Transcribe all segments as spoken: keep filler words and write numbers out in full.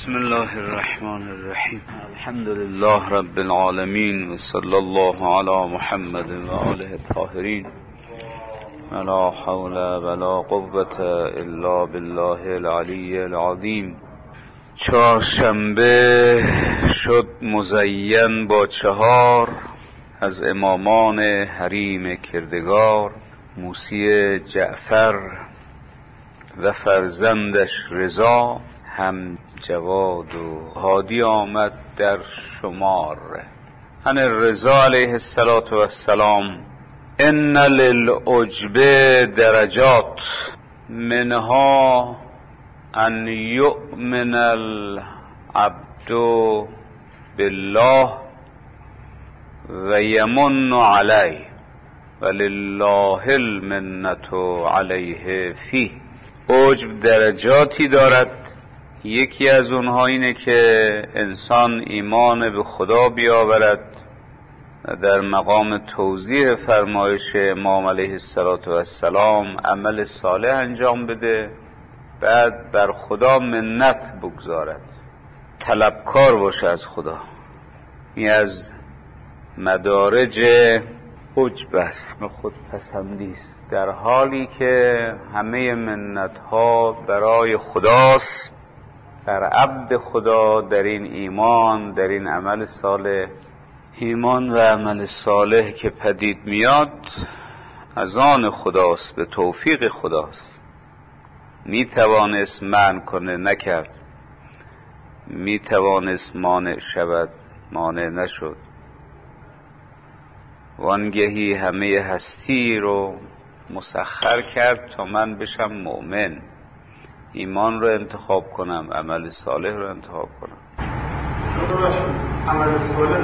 بسم الله الرحمن الرحیم. الحمد لله رب العالمین و صلی الله علی محمد و آله الطاهرین. لا حول ولا قوة الا بالله العلی العظیم. چهارشنبه شد مزین با چهار از امامان حریم کردگار، موسی جعفر و فرزندش رضا، هم جواد و هادی آمد در شمار. ان رضا علیه السلام ان للعجب درجات منها ان یؤمن العبد بالله و یمن علیه ولله المنة علیه فیه. عجب درجاتی دارد. یکی از اونها اینه که انسان ایمان به خدا بیاورد و در مقام توضیح فرمایش امام علیه السلام عمل صالح انجام بده، بعد بر خدا منت بگذارد، طلبکار باشه از خدا. این از مدارج عجب است، خودپسندی است، در حالی که همه منت ها برای خداست، در عبد خدا، در این ایمان، در این عمل صالح. ایمان و عمل صالح که پدید میاد از آن خداست، به توفیق خداست. می توانست منع کنه، نکرد. می توانست مانع شود، مانع نشد. وانگهی همه هستی رو مسخر کرد تا من بشم مؤمن، ایمان رو انتخاب کنم، عمل صالح رو انتخاب کنم. عمل صالح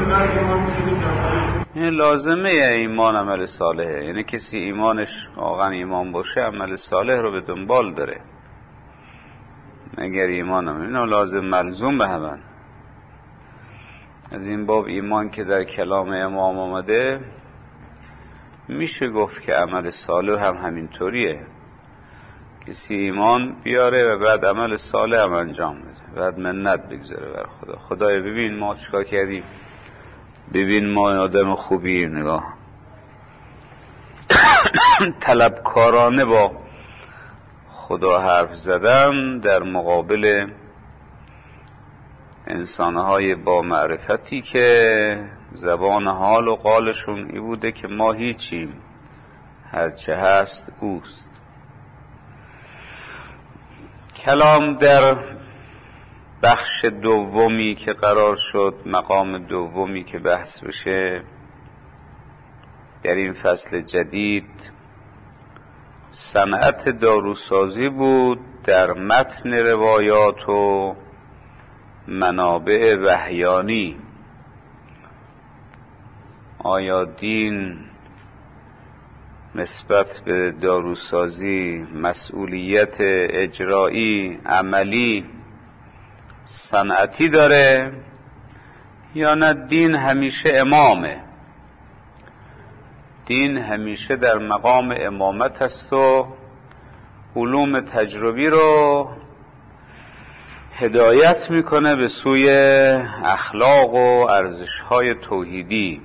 این لازمه ایمان عمل صالحه. یعنی کسی ایمانش واقعا ایمان باشه عمل صالح رو به دنبال داره. اگر ایمان هم اینو لازم ملزوم به همن. از این باب ایمان که در کلام امام آمده میشه گفت که عمل صالح هم همینطوریه. کسی ایمان بیاره و بعد عمل صالح هم انجام بده، بعد منت بگذاره بر خدا. خدای ببین ما چیکار کردیم، ببین ما آدم خوبی، نگاه طلبکارانه با خدا حرف زدن در مقابل انسانهای با معرفتی که زبان حال و قالشون ای بوده که ما هیچیم، هرچه هست اوست. کلام در بخش دومی که قرار شد، مقام دومی که بحث بشه در این فصل جدید، صنعت داروسازی بود در متن روایات و منابع وحیانی. آیا دین نسبت به داروسازی مسئولیت اجرایی، عملی، صنعتی داره یا نه؟ دین همیشه امامه، دین همیشه در مقام امامت است و علوم تجربی رو هدایت میکنه به سوی اخلاق و ارزش‌های توحیدی.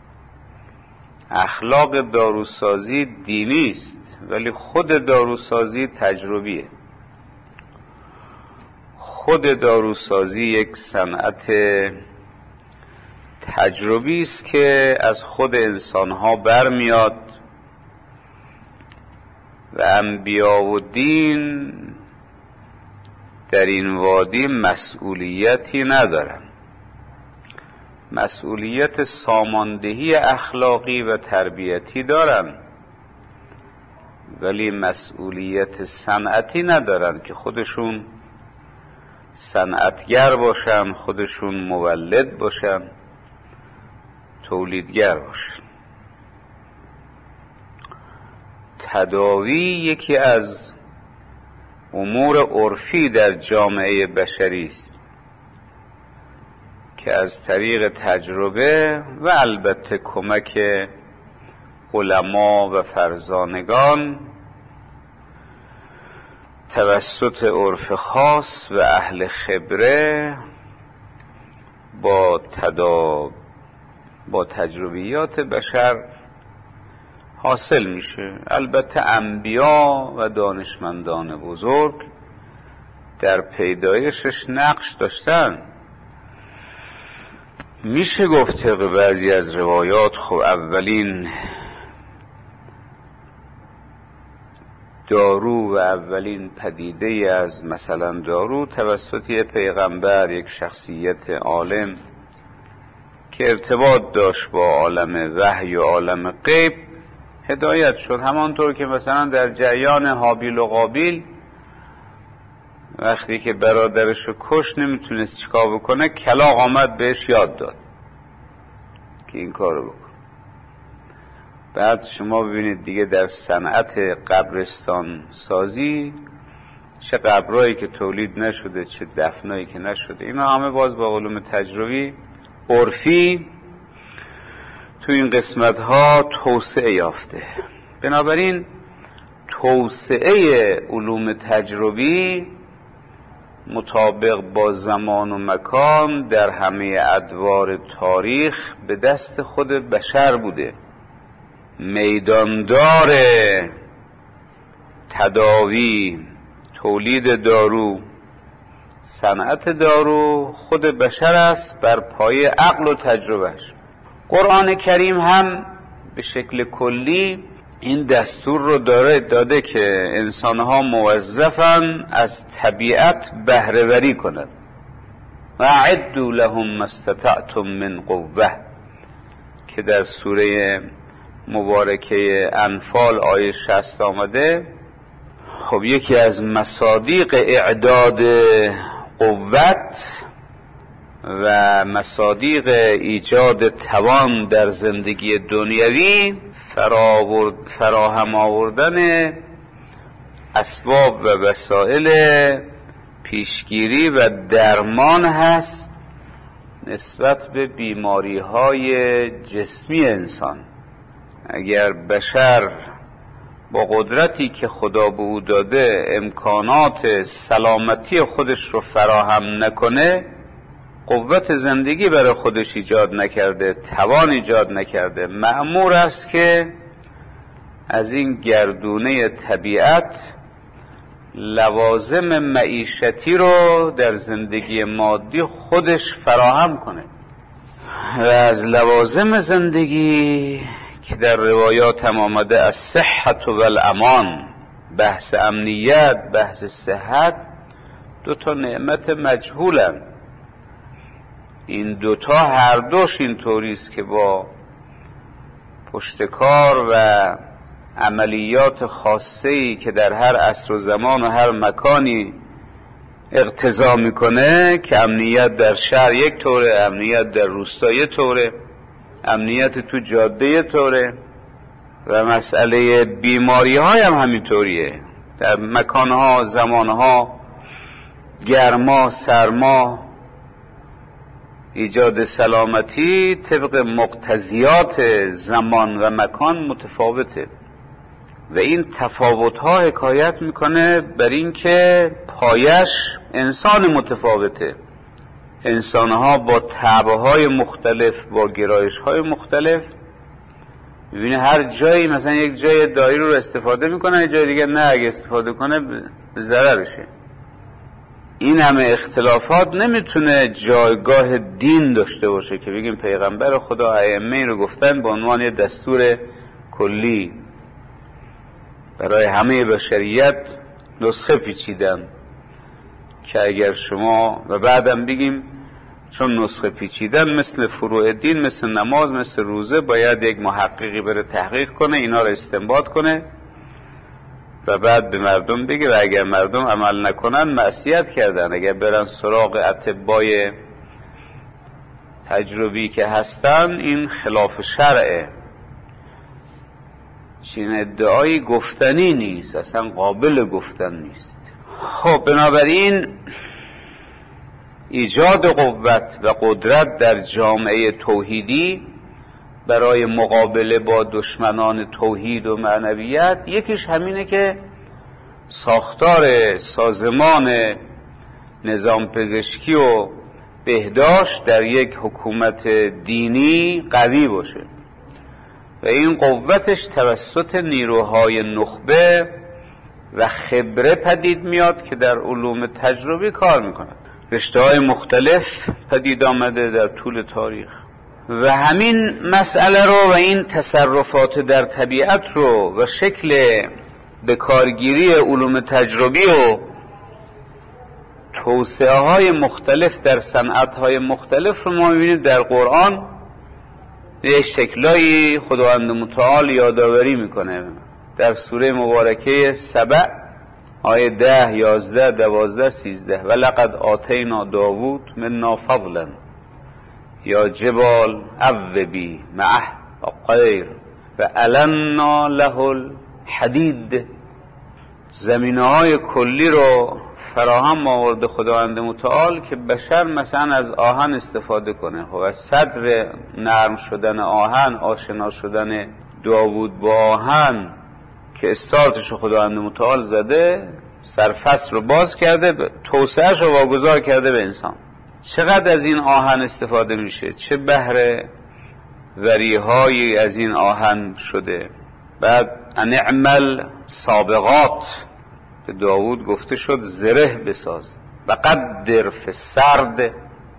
اخلاق داروسازی دینی است ولی خود داروسازی تجربیه. خود داروسازی یک صنعت تجربی است که از خود انسان‌ها برمیاد و انبیا و دین در این وادی مسئولیتی ندارن. مسئولیت ساماندهی اخلاقی و تربیتی دارن ولی مسئولیت صنعتی ندارن که خودشون صنعتگر باشن، خودشون مولد باشن، تولیدگر باشن. تداوی یکی از امور عرفی در جامعه بشری است که از طریق تجربه و البته کمک علما و فرزانگان توسط عرف خاص و اهل خبره با تدا با تجربیات بشر حاصل میشه. البته انبیا و دانشمندان بزرگ در پیدایشش نقش داشتن. میشه گفت طبق بعضی از روایات خب اولین دارو و اولین پدیده از مثلا دارو توسط یک پیغمبر، یک شخصیت عالم که ارتباط داشت با عالم وحی و عالم غیب هدایت شد. همانطور که مثلا در جریان هابیل و قابیل وقتی که برادرشو کش نمیتونست چیکار بکنه، کلاغ آمد بهش یاد داد که این کارو بکن. بعد شما ببینید دیگه در صنعت قبرستان سازی چه قبرایی که تولید نشده، چه دفنایی که نشده، اینا همه باز با علوم تجربی عرفی تو این قسمت ها توسعه یافته. بنابراین توسعه علوم تجربی مطابق با زمان و مکان در همه ادوار تاریخ به دست خود بشر بوده. میداندار تداوی، تولید دارو، صنعت دارو خود بشر است بر پایه عقل و تجربهش. قرآن کریم هم به شکل کلی این دستور رو داره داده که انسانها موظفن از طبیعت بهره وری کنند. و اعدوا لهم ما استطعتم من قوه که در سوره مبارکه انفال آیه شصت آمده. خب یکی از مصادیق اعداد قوت و مصادیق ایجاد توان در زندگی دنیوی فراهم آوردن اسباب و وسایل پیشگیری و درمان هست نسبت به بیماری های جسمی انسان. اگر بشر با قدرتی که خدا به او داده امکانات سلامتی خودش رو فراهم نکنه، قوت زندگی برای خودش ایجاد نکرده، توان ایجاد نکرده، مأمور است که از این گردونه طبیعت لوازم معیشتی رو در زندگی مادی خودش فراهم کنه. و از لوازم زندگی که در روایات هم آمده از صحت و الامان، بحث امنیت، بحث صحت، دو تا نعمت مجهولن. این دوتا هر دوش این طوریست که با پشتکار و عملیات خاصه‌ای که در هر عصر و زمان و هر مکانی اقتضا میکنه که امنیت در شهر یک طوره، امنیت در روستا یک طوره، امنیت تو جاده یک طوره، و مسئله بیماری های هم همینطوریه. در مکانها، زمانها، گرما، سرما، ایجاد سلامتی طبق مقتضیات زمان و مکان متفاوته و این تفاوت‌ها حکایت میکنه بر این که پایش انسان متفاوته. انسان‌ها با طبع‌های مختلف، با گرایش‌های مختلف، ببینه هر جایی مثلا یک جای دایره رو استفاده میکنه، یک جای دیگه نه، اگه استفاده کنه به ضررشه. این همه اختلافات نمیتونه جایگاه دین داشته باشه که بگیم پیغمبر خدا ائمه این رو گفتن به عنوان یه دستور کلی برای همه بشریت نسخه پیچیدن که اگر شما و بعدم بگیم چون نسخه پیچیدن مثل فروع دین، مثل نماز، مثل روزه، باید یک محققی بره تحقیق کنه، اینا رو استنباط کنه و بعد به مردم بگه، و اگر مردم عمل نکنن معصیت کردن. اگر برن سراغ اطبای تجربی که هستن این خلاف شرعه. چین ادعای گفتنی نیست، اصلا قابل گفتن نیست. خب بنابراین ایجاد قوت و قدرت در جامعه توحیدی برای مقابله با دشمنان توحید و معنویت، یکیش همینه که ساختار سازمان نظام پزشکی و بهداشت در یک حکومت دینی قوی باشه و این قوتش توسط نیروهای نخبه و خبره پدید میاد که در علوم تجربی کار میکنند. رشته‌های مختلف پدید آمده در طول تاریخ و همین مسئله رو و این تصرفات در طبیعت رو و شکل به کارگیری علوم تجربی و توسعه های مختلف در صنعت های مختلف رو ما میبینیم در قرآن به شکلایی خداوند متعال یادآوری میکنه. در سوره مبارکه سبع آیه ده، یازده، دوازده، سیزده و لقد آتینا داوود منا فضلا یا جبال اوبی معه و غیر و علنا له الحدید. زمینه های کلی رو فراهم آورد خداوند متعال که بشر مثلا از آهن استفاده کنه. خب از صدر نرم شدن آهن، آشنا شدن داوود با آهن که استارتش خداوند متعال زده، سرفصل رو باز کرده، توسعهش رو واگذار کرده به انسان. چقدر از این آهن استفاده میشه، چه بهره وریهایی از این آهن شده. بعد انعمل سابقات به داوود گفته شد زره بساز و قدر فی السرد،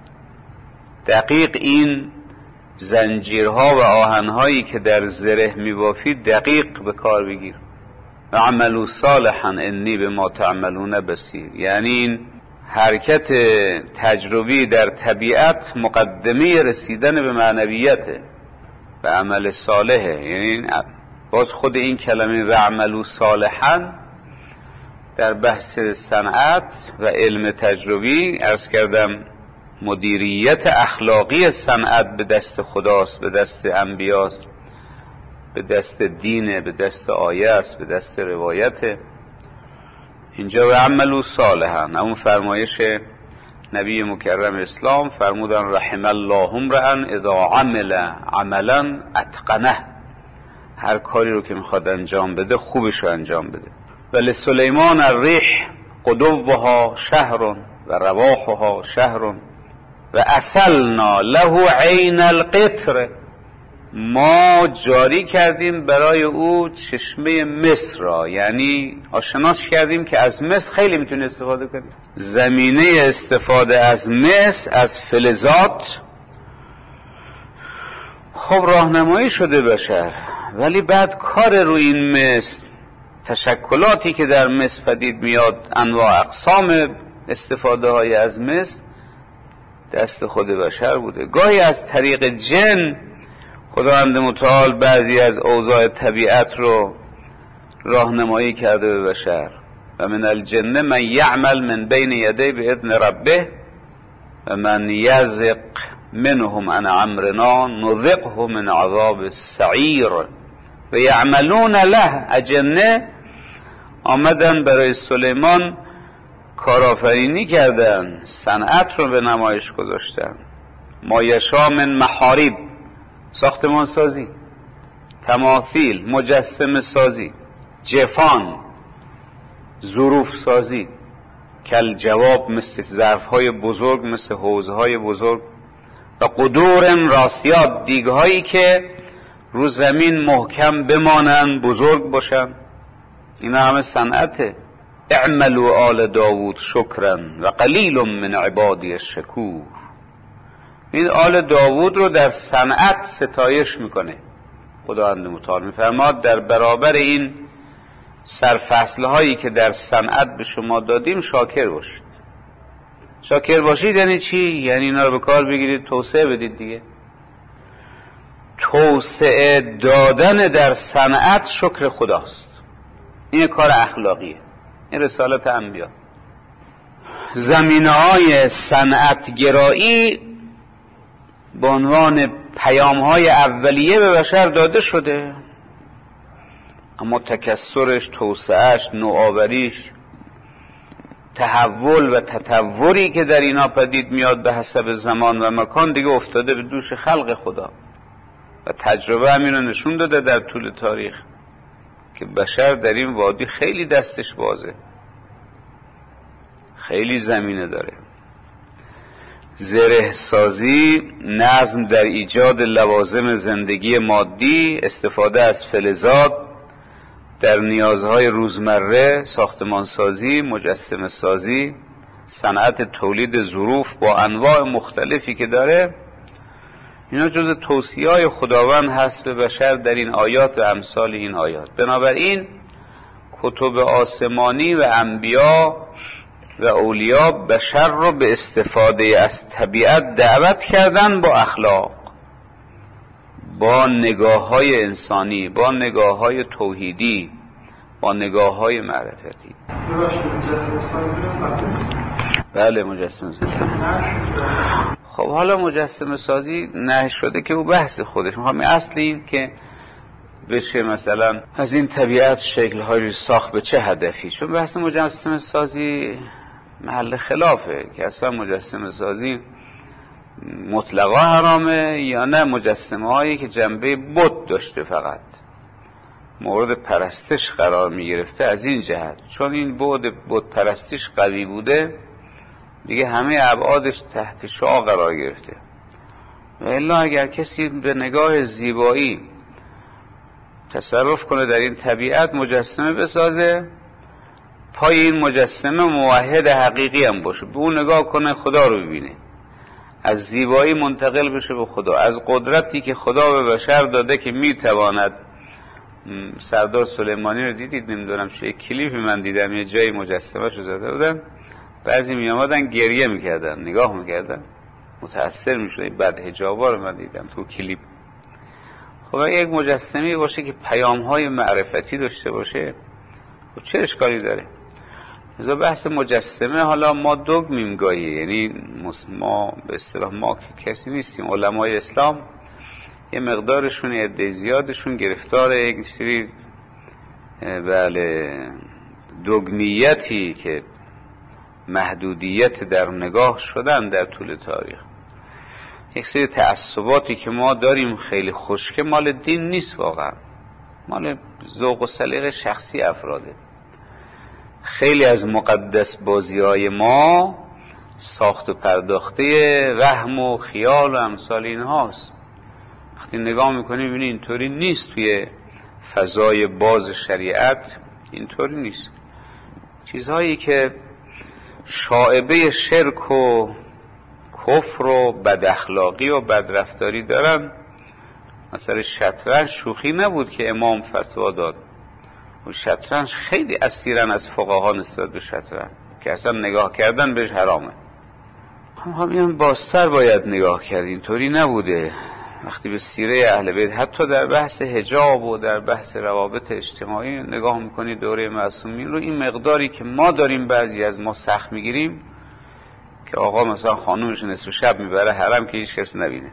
دقیق این زنجیرها و آهنهایی که در زره میبافی دقیق به کار بگیر. و عملوا صالحا انی بما تعملون بصیر. یعنی این حرکت تجربی در طبیعت مقدمه رسیدن به معنویته و عمل صالحه. یعنی باز خود این کلمه و عملوا صالحا در بحث صنعت و علم تجربی عرض کردم مدیریت اخلاقی صنعت به دست خداست، به دست انبیاست، به دست دینه، به دست آیه است، به دست روایته. اینجا و عملوا صالحا، اون فرمایش نبی مکرم اسلام فرمودن رحم الله امرئ اذا عمل عملا اتقنه، هر کاری رو که میخواد انجام بده خوبش رو انجام بده. ولی سلیمان الریح قدوها شهر و رواحها شهر و اصلنا له عین القطر، ما جاری کردیم برای او چشمه مصر را، یعنی آشناش کردیم که از مصر خیلی میتونه استفاده کنه. زمینه استفاده از مصر، از فلزات، خب راهنمایی شده بشر، ولی بعد کار رو این مصر، تشکلاتی که در مصر پدید میاد، انواع اقسام استفاده های از مصر دست خود بشر بوده. گاهی از طریق جن خداوند متعال بعضی از اوضاع طبیعت رو راهنمایی کرده به بشر. و من الجن من یعمل من بین یدی باذن ربه و من یزق منهم عن امرنا نذقه من عذاب السعیر و یعملون له. اجنه آمدن برای سلیمان کارآفرینی کردن، صنعت رو به نمایش گذاشتن. ما یشا من محارب، ساختمان سازی، تماثیل، مجسمه سازی، جفان، ظروف سازی، کل جواب مثل ظرفهای بزرگ، مثل حوضهای بزرگ، و قدور راسیات، دیگهایی که رو زمین محکم بمانن، بزرگ باشن. اینا همه صنعته. اعملوا آل داوود شکرا و قلیل من عبادی الشکور. این آل داوود رو در صنعت ستایش میکنه خداوند متعال. میفرماد در برابر این سرفصل هایی که در صنعت به شما دادیم شاکر باشید. شاکر باشید یعنی چی؟ یعنی اینا رو به کار بگیرید، توسعه بدید دیگه. توسعه دادن در صنعت شکر خداست. این کار اخلاقیه، این رسالت انبیا. زمینه‌های صنعت گرایی به عنوان پیام‌های اولیه به بشر داده شده، اما تکثرش، توسعهش، نوآوریش، تحول و تطوری که در اینا پدید میاد به حسب زمان و مکان دیگه افتاده به دوش خلق خدا و تجربه همین رو نشون داده در طول تاریخ که بشر در این وادی خیلی دستش بازه، خیلی زمینه داره. زره سازی، نظم در ایجاد لوازم زندگی مادی، استفاده از فلزات در نیازهای روزمره، ساختمان سازی، مجسمه سازی، صنعت تولید ظروف با انواع مختلفی که داره، اینا جز توصیه‌های خداوند هست به بشر در این آیات و امثال این آیات. بنابراین کتب آسمانی و انبیا و اولیا بشر رو به استفاده از طبیعت دعوت کردن با اخلاق، با نگاه‌های انسانی، با نگاه‌های توحیدی، با نگاه‌های معرفتی. بله مجسمه سازی. خب حالا مجسمه سازی نه شده که او بحث خودش، میخوام اصل این که بشه مثلا از این طبیعت شکل‌هایی ساخت به چه هدفی، چون بحث مجسمه سازی محل خلافه که اصلا مجسمه سازی مطلقا حرامه یا نه مجسمه هایی که جنبه بت داشته فقط مورد پرستش قرار می گرفته. از این جهت چون این بعد بت پرستش قوی بوده دیگه همه ابعادش تحت شعاع قرار گرفته. و الا اگر کسی به نگاه زیبایی تصرف کنه در این طبیعت مجسمه بسازه، پای این مجسمه موحد حقیقی هم باشه، به اون نگاه کنه خدا رو ببینه، از زیبایی منتقل بشه به خدا، از قدرتی که خدا به بشر داده که میتواند. سردار سلیمانی رو دیدید؟ نمیدونم چه کلیپی من دیدم یه جایی مجسمه شو زده بودن، بعضی می آمدن گریه میکردن، نگاه میکردن، متأثر میشدن. بعد حجابا رو من دیدم تو کلیپ. خب اگه یک مجسمه باشه که پیام‌های معرفتی داشته باشه، خب چه اشکالی داره؟ لذا بحث مجسمه، حالا ما دوگمیم گاهی، یعنی ما به اصطلاح ما کسی نیستیم، علمای اسلام یه مقدارشون عده زیادشون گرفتار یک سری بله دوگمیتی که محدودیت در نگاه شدن در طول تاریخ. یک سری تعصباتی که ما داریم خیلی خشکه، مال دین نیست واقعا، مال ذوق و سلیقه شخصی افراده. خیلی از مقدس بازی‌های ما ساخت و پرداخته وهم و خیال و امثال اینهاست. وقتی نگاه میکنی میبینی اینطوری نیست، توی فضای باز شریعت اینطوری نیست. چیزهایی که شائبه شرک و کفر و بد اخلاقی و بد رفتاری دارن، مثلا شطرنج شوخی نبود که امام فتوا داد، و شطرنج خیلی اسیرن از فقها نسبت به شطرنج که اصلا نگاه کردن بهش حرامه. هم هم بازتر باید نگاه کرد، اینطوری نبوده. وقتی به سیره اهل بیت حتی در بحث حجاب و در بحث روابط اجتماعی نگاه میکنی دوره معصومین رو، این مقداری که ما داریم بعضی از ما سخت میگیریم که آقا مثلا خانومش نصف شب میبره حرم که هیچ کس نبینه،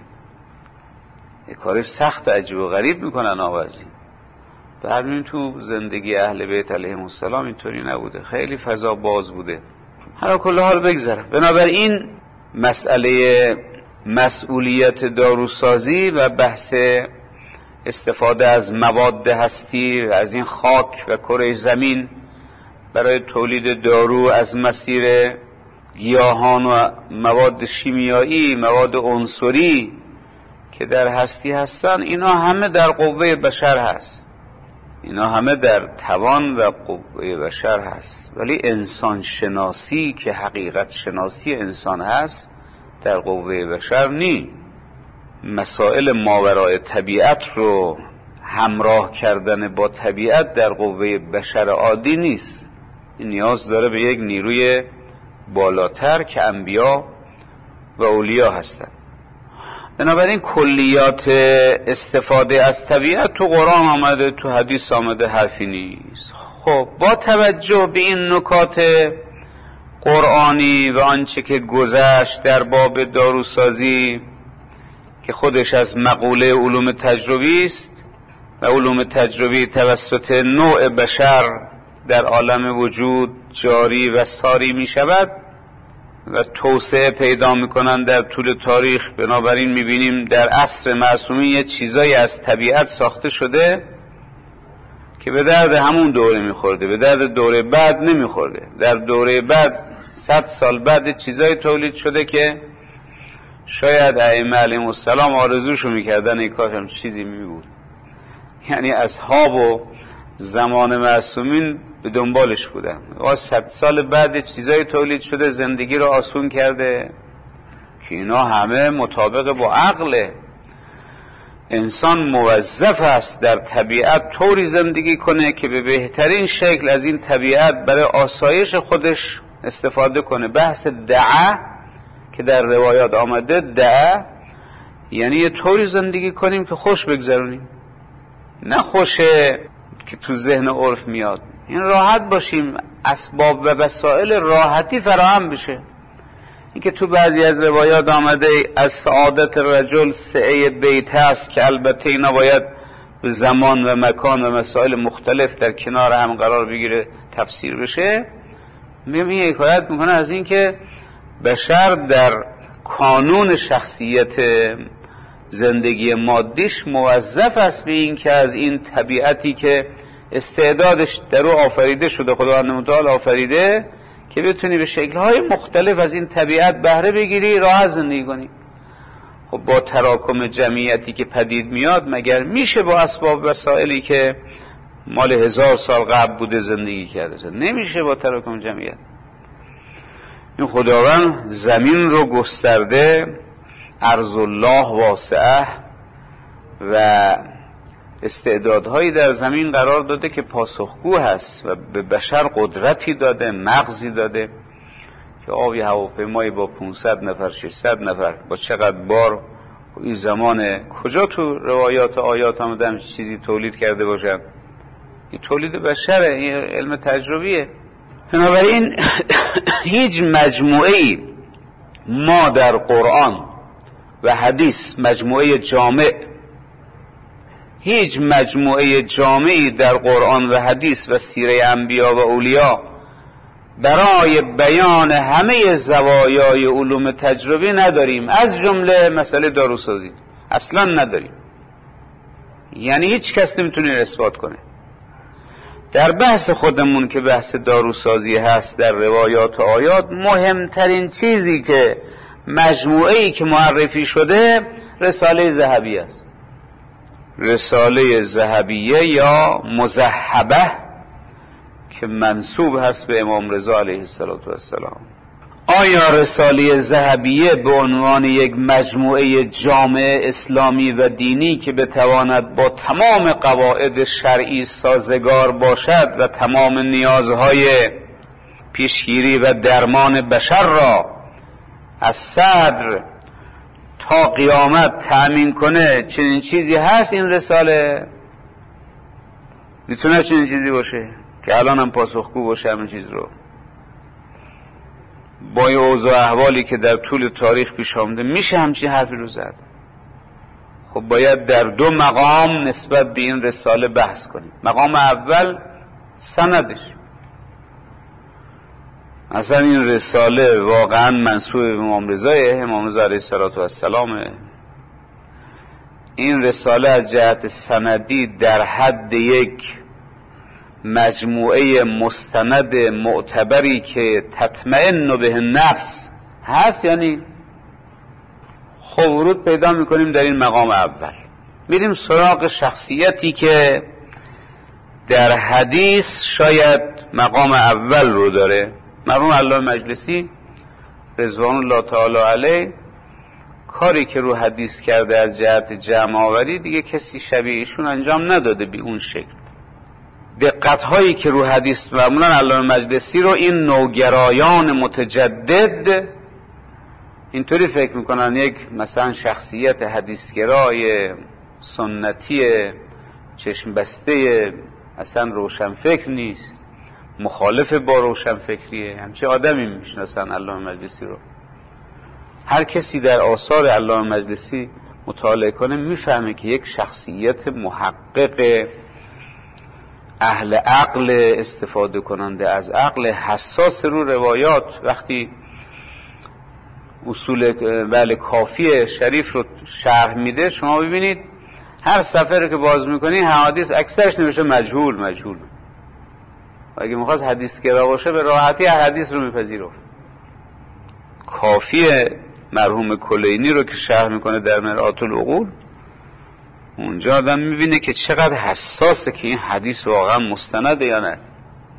یه کاری سخت و عجیب و غریب میکنن آوازی. برمیم تو زندگی اهل بیت علیهم السلام اینطوری نبوده، خیلی فضا باز بوده. هر کل حال بگذره. بنابراین مسئله مسئولیت داروسازی و بحث استفاده از مواد هستی و از این خاک و کره زمین برای تولید دارو، از مسیر گیاهان و مواد شیمیایی، مواد عنصری که در هستی هستن، اینا همه در قوه بشر هست، اینا همه در توان و قوه بشر هست. ولی انسان شناسی که حقیقت شناسی انسان هست در قوه بشر نی. مسائل ماورای طبیعت رو همراه کردن با طبیعت در قوه بشر عادی نیست. این نیاز داره به یک نیروی بالاتر که انبیا و اولیا هستن. بنابراین کلیات استفاده از طبیعت تو قرآن آمده، تو حدیث آمده، حرفی نیست. خب با توجه به این نکات قرآنی و آنچه که گذشت در باب داروسازی که خودش از مقوله علوم تجربی است و علوم تجربی توسط نوع بشر در عالم وجود جاری و ساری می شود و توسعه پیدا می کنند در طول تاریخ. بنابراین می بینیم در عصر معصومین یه چیزایی از طبیعت ساخته شده که به درد همون دوره میخورده، به درد دوره بعد نمیخورده. در دوره بعد صد سال بعد چیزای تولید شده که شاید ائمه علیهم السلام آرزوشو میکردن ای کاش هم چیزی میبود. یعنی اصحاب و زمان معصومین به دنبالش بودن و صد سال بعد چیزای تولید شده زندگی رو آسون کرده که اینا همه مطابق با عقله. انسان موظف است در طبیعت طوری زندگی کنه که به بهترین شکل از این طبیعت برای آسایش خودش استفاده کنه. بحث دعا که در روایات آمده، دعا یعنی یه طوری زندگی کنیم که خوش بگذرونیم، نه خوشه که تو ذهن عرف میاد. این راحت باشیم، اسباب و وسایل راحتی فراهم بشه. این که تو بعضی از روایات آمده از سعادت رجل سعه بیت هست که البته اینا باید به زمان و مکان و مسائل مختلف در کنار هم قرار بگیره تفسیر بشه. میگم این حکایت میکنه از این که بشر در کانون شخصیت زندگی مادیش موظف است به این که از این طبیعتی که استعدادش در او آفریده شده، خداوند متعال آفریده، که بتونی به شکل‌های مختلف از این طبیعت بهره بگیری، راحت زندگی کنی. خب با تراکم جمعیتی که پدید میاد مگر میشه با اسباب وسایلی که مال هزار سال قبل بوده زندگی کرده؟ نمیشه با تراکم جمعیت. این خداوند زمین رو گسترده، ارض الله واسعه، و استعدادهایی در زمین قرار داده که پاسخگو هست و به بشر قدرتی داده، مغزی داده که آبی هواپیمایی با پانصد نفر ششصد نفر با چقدر بار این زمان کجا تو روایات آیات آمدن چیزی تولید کرده باشن؟ این تولید بشره، این علم تجربیه. بنابراین هیچ مجموعه‌ای ما در قرآن و حدیث، مجموعه جامع، هیچ مجموعه جامعی در قرآن و حدیث و سیره انبیا و اولیا برای بیان همه زوایای علوم تجربی نداریم، از جمله مسئله داروسازی اصلا نداریم. یعنی هیچ کس نمیتونه اثبات کنه. در بحث خودمون که بحث داروسازی هست، در روایات و آیات مهمترین چیزی که مجموعه‌ای که معرفی شده رساله ذهبیه است. رساله ذهبیه یا مذهبه که منسوب هست به امام رضا علیه السلام. آیا رساله ذهبیه به عنوان یک مجموعه جامع اسلامی و دینی که بتواند با تمام قواعد شرعی سازگار باشد و تمام نیازهای پیشگیری و درمان بشر را از صدر تا قیامت تأمین کنه، چنین چیزی هست؟ این رساله میتونه چنین چیزی باشه که الان هم پاسخگو باشه همین چیز رو؟ با این اوضاع احوالی که در طول تاریخ پیش آمده میشه همچین حرفی رو زد؟ خب باید در دو مقام نسبت به این رساله بحث کنیم. مقام اول سندش. اصلا این رساله واقعا منسوب به امام رضای امام رضا علیه السلام. این رساله از جهت سندی در حد یک مجموعه مستند معتبری که تطمئن به نفس هست، یعنی خب ورود پیدا میکنیم در این مقام اول. میریم سراغ شخصیتی که در حدیث شاید مقام اول رو داره. مرحوم علامه مجلسی رضوان الله تعالی علیه کاری که رو حدیث کرده از جهت جمع آوری دیگه کسی شبیه ایشون انجام نداده بی اون شکل. دقت هایی که رو حدیث معمولا علامه مجلسی رو این نوگرایان متجدد اینطوری فکر میکنن یک مثلا شخصیت حدیثگرای سنتی چشم بسته اصلا روشن فکر نیست، مخالف با روشن فکریه، همچه آدمی میشناسن علامه مجلسی رو. هر کسی در آثار علامه مجلسی مطالعه کنه میفهمه که یک شخصیت محقق اهل عقل، استفاده کننده از عقل، حساس رو روایات. وقتی اصول بله کافی شریف رو شرح میده شما ببینید هر صفحه رو که باز میکنی حدیث اکثرش نوشته مجهول مجهول. اگه میخواست حدیث گرا باشه به راحتی هر حدیث رو میپذیرفت. کافیه مرحوم کلینی رو که شرح میکنه در مرآت العقول، اونجا آدم میبینه که چقدر حساسه که این حدیث واقعا مستنده یا نه.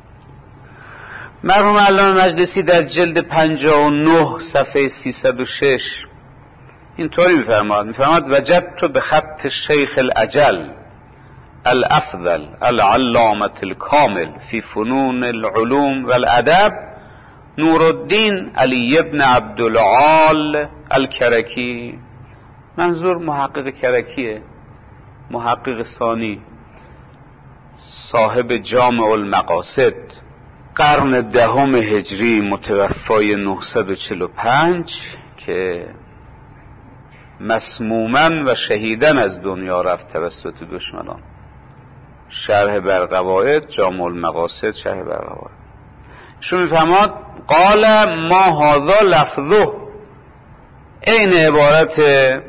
مرحوم علامه مجلسی در جلد پنجاه و نه صفحه سیصد و شش اینطوری میفرماد میفرماد وجدت به خط شیخ الاجل الافضل العلامة الكامل في فنون العلوم والادب نور الدین علی ابن عبدالعال الکرکی. منظور محقق کرکیه، محقق ثانی، صاحب جامع المقاصد، قرن دهم هجری، متوفای نهصد و چهل و پنج، که مسموما و شهیدن از دنیا رفت توسط دشمنان. شرح بر قواعد، جامع المقاصد، شرح بر قواعد. شو میفهماد؟ قال ما هذا لفظه، این عبارت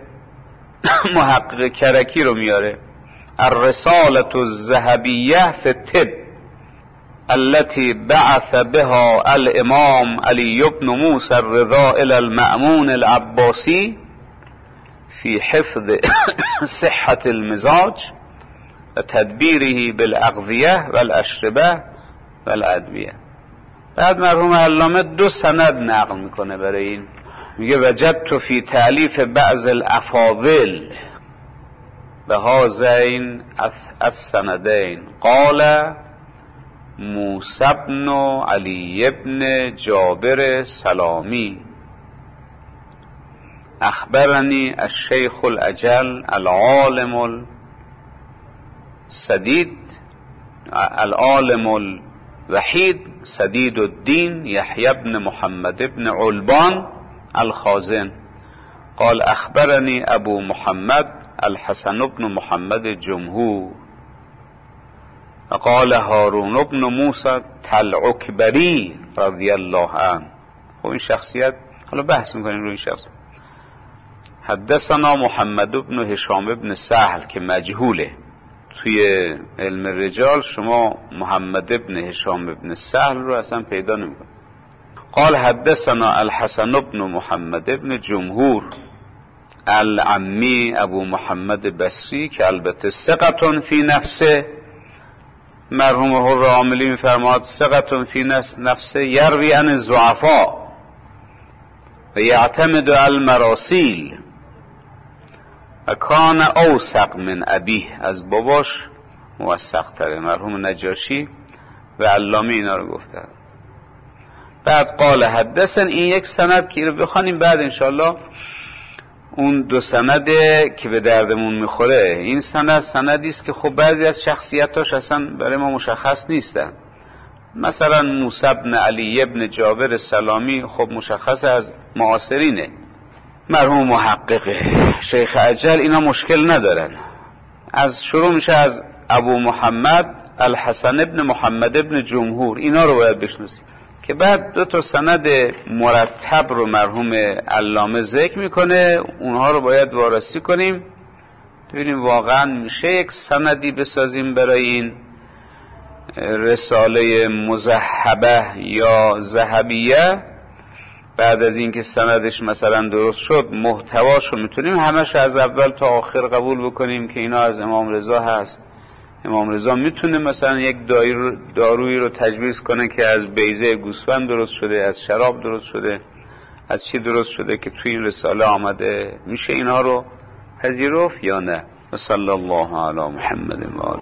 محقق کرکی رو میاره. الرسالة الذهبیه فی الطب التي بعث بها الامام علی بن موسی الرضا الى المأمون العباسی في حفظ صحة المزاج و تدبیره بالاغذیه والاشربه والادویه. بعد مرحوم علامه دو سند نقل میکنه برای این، میگه وجدت فی تألیف بعض الافاضل به هذین السندین قال موسی بن علی بن جابر سلامی اخبرنی الشیخ الاجل العالم السدید العالم الوحید سدید الدین یحیی بن محمد بن علبان الخازن قال اخبرنی ابو محمد الحسن بن محمد جمهور قال هارون بن موسی العکبری رضی الله عنه. خب این شخصیت حالا بحث میکنیم روی این شخص. حدثنا محمد بن هشام بن سهل که مجهوله، توی علم رجال شما محمد بن هشام بن سهل رو اصلا پیدا نمیکنید. قال حدثنا الحسن بن محمد بن جمهور العمی ابو محمد بصری که البته ثقة فی نفسه، مرحوم الراملی میفرماد ثقة فی نفسه یروی عن الضعفاء و یعتمد علی المراسیل و کان اوثق من ابیه، از باباش موثق تره. مرحوم نجاشی و علامه اینا رو گفتن. بعد قال حدثن، این یک سند که رو بخوانیم بعد انشالله اون دو سنده که به دردمون میخوره. این سند سندی است که خب بعضی از شخصیتاش اصلا برای ما مشخص نیستن. مثلا موسی بن علی بن جابر سلامی خب مشخص از معاصرینه، مرحوم محقق شیخ اجل، اینا مشکل ندارن. از شروع میشه از ابو محمد الحسن ابن محمد ابن جمهور، اینا رو باید بشناسیم که بعد دو تا سند مرتب رو مرحوم علامه ذکر میکنه، اونها رو باید وارسی کنیم ببینیم واقعا میشه یک سندی بسازیم برای این رساله مذهبه یا ذهبیه. بعد از اینکه سندش مثلا درست شد محتواش رو میتونیم همش از اول تا آخر قبول بکنیم که اینا از امام رضا هست. امام رضا میتونه مثلا یک دارویی رو تجویز کنه که از بیضه گوسفند درست شده، از شراب درست شده، از چی درست شده که توی این رساله آمده، میشه اینها رو پذیرفت یا نه؟ و صلی الله علی محمد و آله